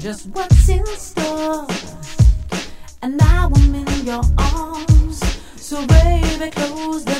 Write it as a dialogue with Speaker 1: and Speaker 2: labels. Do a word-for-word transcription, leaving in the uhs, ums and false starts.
Speaker 1: just what's in store. And now I'm in your arms, so baby, close the